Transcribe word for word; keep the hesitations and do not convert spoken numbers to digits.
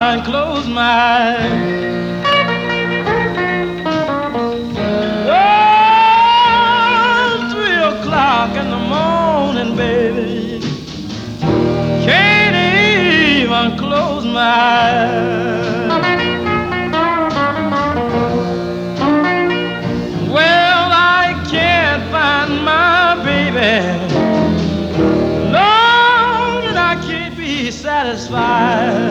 and close my eyes. Oh, three o'clock in the morning, baby. Can't even close my eyes. Well, I can't find my baby. Lord, I can't be satisfied.